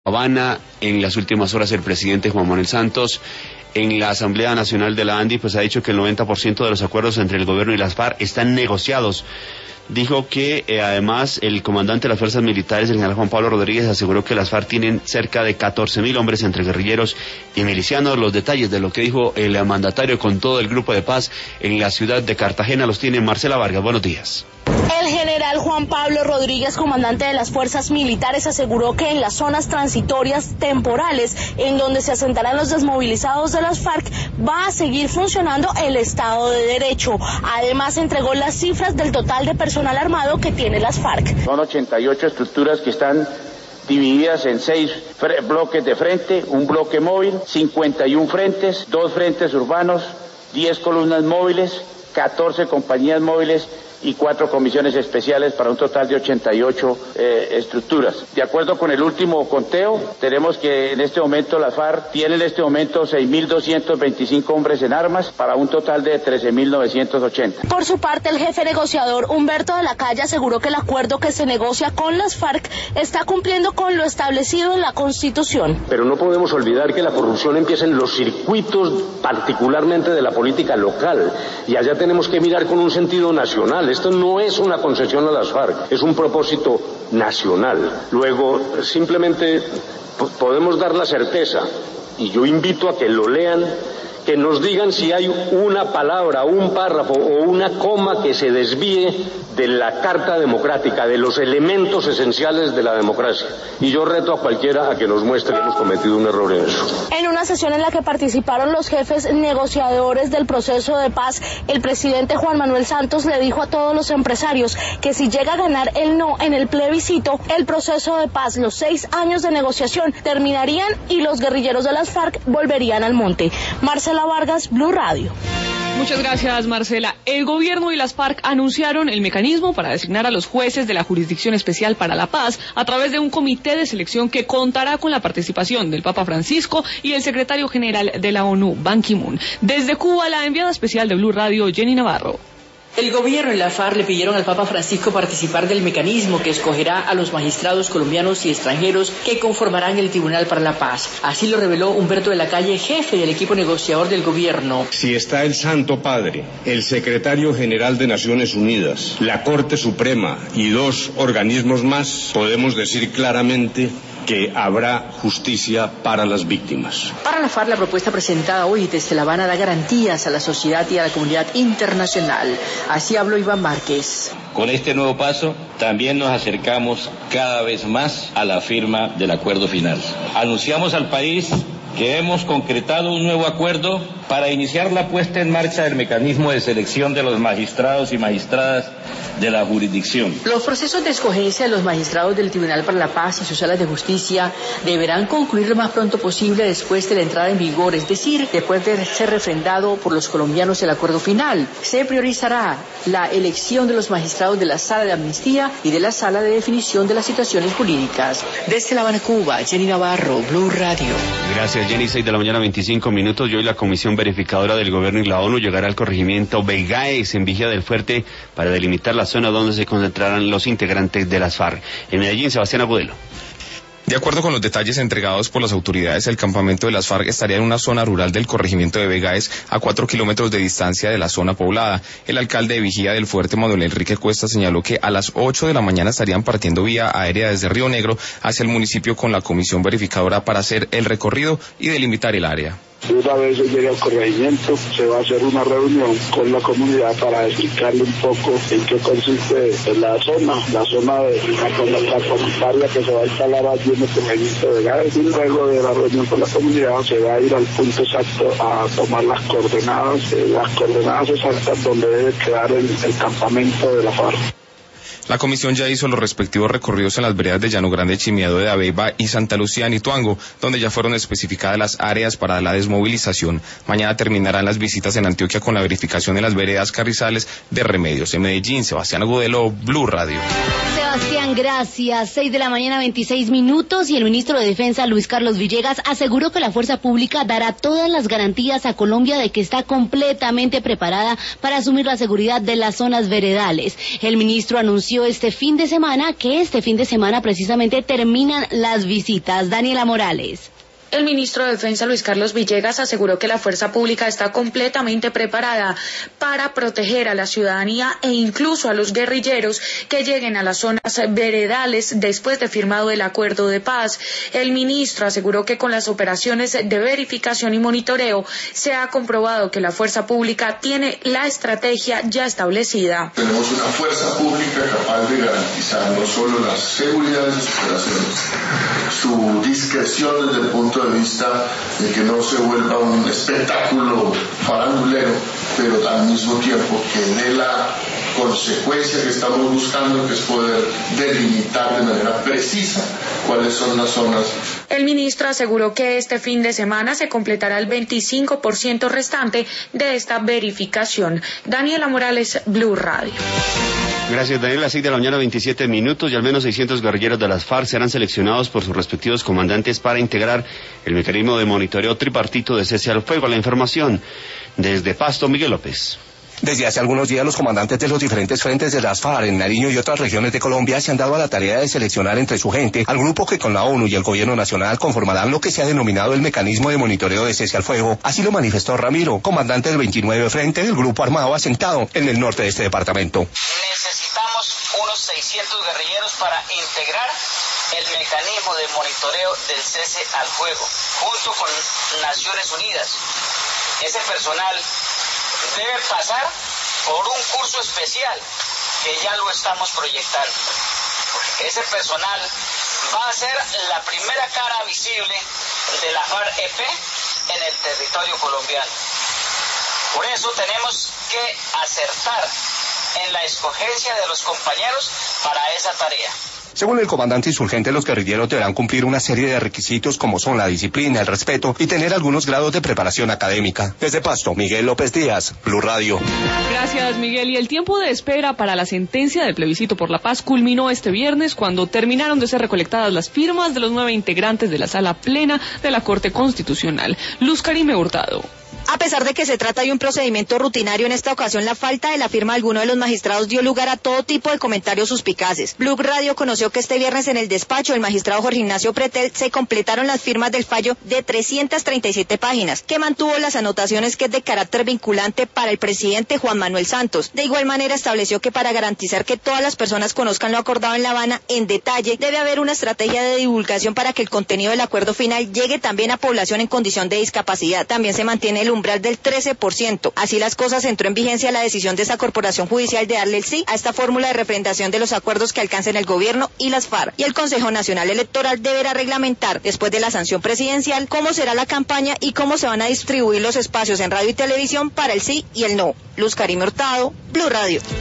Habana. En las últimas horas el presidente Juan Manuel Santos en la Asamblea Nacional de la ANDI pues ha dicho que el 90% de los acuerdos entre el gobierno y las FARC están negociados. Dijo que además el comandante de las fuerzas militares, el general Juan Pablo Rodríguez, aseguró que las FARC tienen cerca de 14.000 hombres entre guerrilleros y milicianos. Los detalles de lo que dijo el mandatario con todo el grupo de paz en la ciudad de Cartagena los tiene Marcela Vargas. Buenos días. El general Juan Pablo Rodríguez, comandante de las fuerzas militares, aseguró que en las zonas transitorias temporales en donde se asentarán los desmovilizados de las FARC va a seguir funcionando el Estado de Derecho. Además, entregó las cifras del total de personal armado que tiene las FARC. Son 88 estructuras que están divididas en 6 bloques de frente, un bloque móvil, 51 frentes, 2 frentes urbanos, 10 columnas móviles, 14 compañías móviles y 4 comisiones especiales para un total de 88 estructuras. De acuerdo con el último conteo, tenemos que en este momento la FARC tiene en este momento 6.225 hombres en armas para un total de 13.980. Por su parte, el jefe negociador Humberto de la Calle aseguró que el acuerdo que se negocia con las FARC está cumpliendo con lo establecido en la Constitución. Pero no podemos olvidar que la corrupción empieza en los circuitos, particularmente de la política local, y allá tenemos que mirar con un sentido nacional. Esto no es una concesión a las FARC, es un propósito nacional. Luego, simplemente podemos dar la certeza, y yo invito a que lo lean, que nos digan si hay una palabra, un párrafo o una coma que se desvíe de la Carta Democrática, de los elementos esenciales de la democracia. Y yo reto a cualquiera a que nos muestre que hemos cometido un error en eso. En una sesión en la que participaron los jefes negociadores del proceso de paz, el presidente Juan Manuel Santos le dijo a todos los empresarios que si llega a ganar el no en el plebiscito, el proceso de paz, los 6 años de negociación terminarían y los guerrilleros de las FARC volverían al monte. Marcela Vargas, Blue Radio. Muchas gracias, Marcela. El gobierno y las FARC anunciaron el mecanismo para designar a los jueces de la Jurisdicción Especial para la Paz a través de un comité de selección que contará con la participación del Papa Francisco y el secretario general de la ONU, Ban Ki-moon. Desde Cuba, la enviada especial de Blue Radio, Jenny Navarro. El gobierno y la FARC le pidieron al Papa Francisco participar del mecanismo que escogerá a los magistrados colombianos y extranjeros que conformarán el Tribunal para la Paz. Así lo reveló Humberto de la Calle, jefe del equipo negociador del gobierno. Si está el Santo Padre, el Secretario General de Naciones Unidas, la Corte Suprema y 2 organismos más, podemos decir claramente que habrá justicia para las víctimas. Para la FARC, la propuesta presentada hoy desde La Habana da garantías a la sociedad y a la comunidad internacional. Así habló Iván Márquez. Con este nuevo paso, también nos acercamos cada vez más a la firma del acuerdo final. Anunciamos al país que hemos concretado un nuevo acuerdo para iniciar la puesta en marcha del mecanismo de selección de los magistrados y magistradas de la jurisdicción. Los procesos de escogencia de los magistrados del Tribunal para la Paz y sus salas de justicia deberán concluir lo más pronto posible después de la entrada en vigor, es decir, después de ser refrendado por los colombianos el acuerdo final. Se priorizará la elección de los magistrados de la Sala de Amnistía y de la Sala de Definición de las Situaciones Jurídicas. Desde La Habana, Cuba, Jenny Navarro, Blue Radio. Gracias, Jenny. 6 de la mañana, 25 minutos. Y hoy la Comisión Verificadora del Gobierno y la ONU llegará al corregimiento Vegaes en Vigía del Fuerte para delimitar la zona donde se concentrarán los integrantes de las FARC. En Medellín, Sebastián Agudelo. De acuerdo con los detalles entregados por las autoridades, el campamento de las FARC estaría en una zona rural del corregimiento de Vegaes, a 4 kilómetros de distancia de la zona poblada. El alcalde de Vigía del Fuerte, Manuel Enrique Cuesta, señaló que a las 8 de la mañana estarían partiendo vía aérea desde Río Negro hacia el municipio con la comisión verificadora para hacer el recorrido y delimitar el área. Una vez se llegue al corregimiento, se va a hacer una reunión con la comunidad para explicarle un poco en qué consiste la zona de la comunitaria que se va a instalar allí en el corregimiento de Vegaes. Y luego de la reunión con la comunidad se va a ir al punto exacto a tomar las coordenadas exactas donde debe quedar el campamento de la FARC. La comisión ya hizo los respectivos recorridos en las veredas de Llano Grande, Chimiado de Abeiba y Santa Lucía en Ituango, donde ya fueron especificadas las áreas para la desmovilización. Mañana terminarán las visitas en Antioquia con la verificación de las veredas Carrizales de Remedios. En Medellín, Sebastián Agudelo, Blue Radio. Sebastián, gracias. 6 de la mañana, 26 minutos, y el ministro de Defensa, Luis Carlos Villegas, aseguró que la fuerza pública dará todas las garantías a Colombia de que está completamente preparada para asumir la seguridad de las zonas veredales. El ministro anunció anunció este fin de semana precisamente terminan las visitas. Daniela Morales. El ministro de Defensa, Luis Carlos Villegas, aseguró que la fuerza pública está completamente preparada para proteger a la ciudadanía e incluso a los guerrilleros que lleguen a las zonas veredales después de firmado el acuerdo de paz. El ministro aseguró que con las operaciones de verificación y monitoreo se ha comprobado que la fuerza pública tiene la estrategia ya establecida. Tenemos una fuerza pública capaz de garantizar no solo la seguridad de sus operaciones, su discreción desde el punto de vista de que no se vuelva un espectáculo farandulero, pero al mismo tiempo que dé la consecuencia que estamos buscando, que es poder delimitar de manera precisa cuáles son las zonas. El ministro aseguró que este fin de semana se completará el 25% restante de esta verificación. Daniela Morales, Blue Radio. Gracias, Daniela. 6 de la mañana, 27 minutos, y al menos 600 guerrilleros de las FARC serán seleccionados por sus respectivos comandantes para integrar el mecanismo de monitoreo tripartito de cese al fuego. La información desde Pasto, Miguel López. Desde hace algunos días los comandantes de los diferentes frentes de las FARC en Nariño y otras regiones de Colombia se han dado a la tarea de seleccionar entre su gente al grupo que con la ONU y el gobierno nacional conformarán lo que se ha denominado el mecanismo de monitoreo de cese al fuego. Así lo manifestó Ramiro, comandante del 29 Frente del grupo armado asentado en el norte de este departamento. Necesitamos unos 600 guerrilleros para integrar el mecanismo de monitoreo del cese al fuego, junto con Naciones Unidas. Ese personal debe pasar por un curso especial que ya lo estamos proyectando. Ese personal va a ser la primera cara visible de la FARC-EP en el territorio colombiano. Por eso tenemos que acertar en la escogencia de los compañeros para esa tarea. Según el comandante insurgente, los guerrilleros deberán cumplir una serie de requisitos como son la disciplina, el respeto y tener algunos grados de preparación académica. Desde Pasto, Miguel López Díaz, Blue Radio. Gracias, Miguel. Y el tiempo de espera para la sentencia del plebiscito por la paz culminó este viernes cuando terminaron de ser recolectadas las firmas de los 9 integrantes de la Sala Plena de la Corte Constitucional. Luz Karime Hurtado. A pesar de que se trata de un procedimiento rutinario, en esta ocasión la falta de la firma de alguno de los magistrados dio lugar a todo tipo de comentarios suspicaces. Blue Radio conoció que este viernes en el despacho del magistrado Jorge Ignacio Pretel se completaron las firmas del fallo de 337 páginas, que mantuvo las anotaciones que es de carácter vinculante para el presidente Juan Manuel Santos. De igual manera estableció que para garantizar que todas las personas conozcan lo acordado en La Habana en detalle, debe haber una estrategia de divulgación para que el contenido del acuerdo final llegue también a población en condición de discapacidad. También se mantiene el umbral del 13%. Así las cosas, entró en vigencia la decisión de esa corporación judicial de darle el sí a esta fórmula de refrendación de los acuerdos que alcancen el gobierno y las FARC. Y el Consejo Nacional Electoral deberá reglamentar, después de la sanción presidencial, cómo será la campaña y cómo se van a distribuir los espacios en radio y televisión para el sí y el no. Luz Karime Hurtado, Blue Radio.